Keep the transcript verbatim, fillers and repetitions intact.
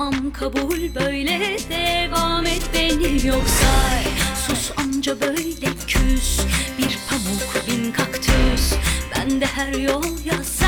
Tamam kabul, böyle devam et, beni yok say. Sus anca böyle küs, bir pamuk bin kaktüs, ben de her yol yaz.